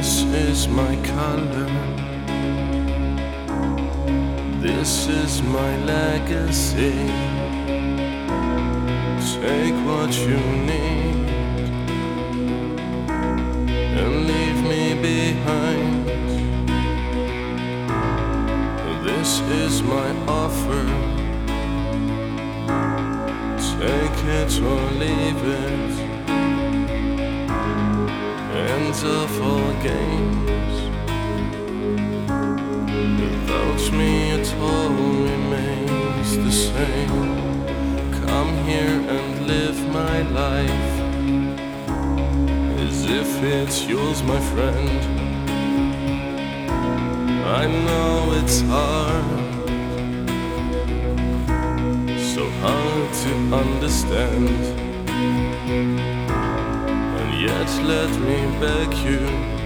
This is my color. This is my legacy. Take what you need and leave me behind. This is my offer. Take it or leave it. End of all games. Without me it all remains the same. Come here and live my life as if it's yours, my friend. I know it's hard, so hard to understand. And yet let me beg you,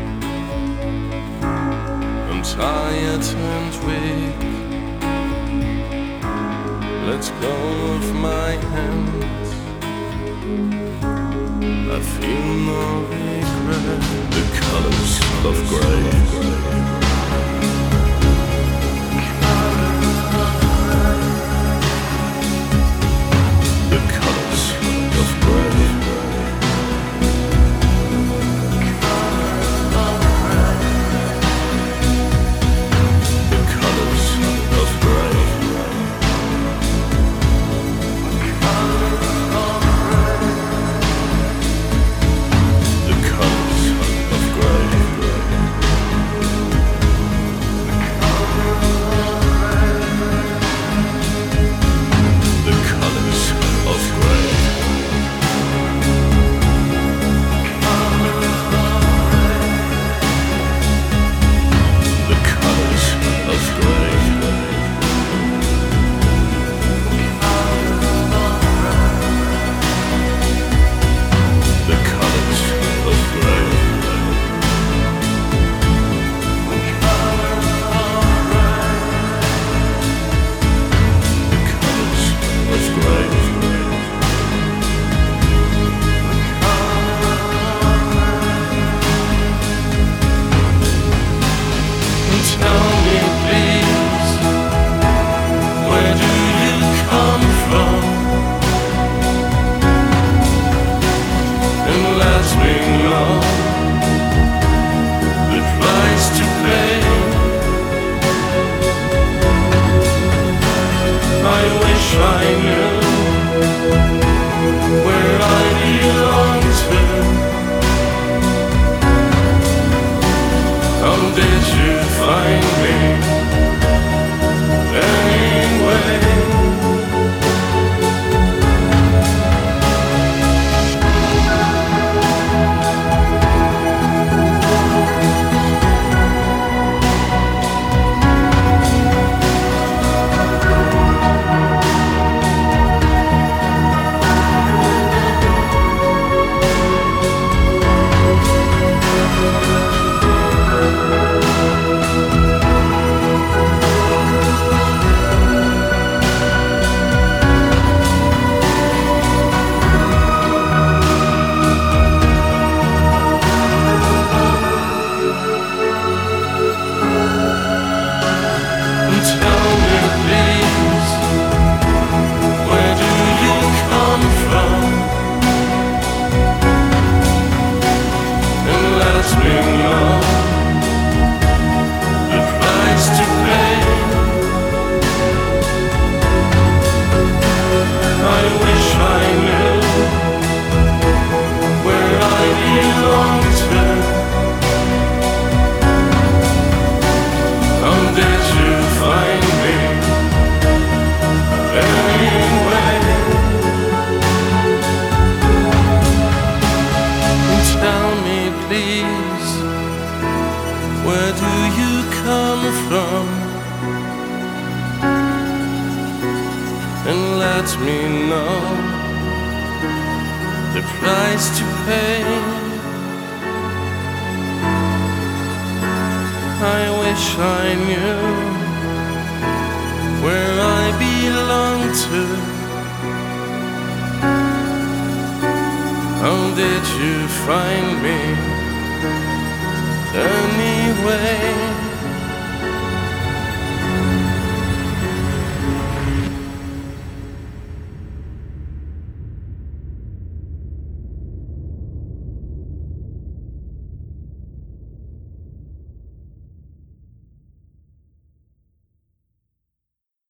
I'm tired and weak. Let go of my hands. I feel no regret. The colors of grey. I knew where I belong to. How did you find me anyway? Where do you come from? And let me know the price to pay. I wish I knew where I belong to. How did you find me?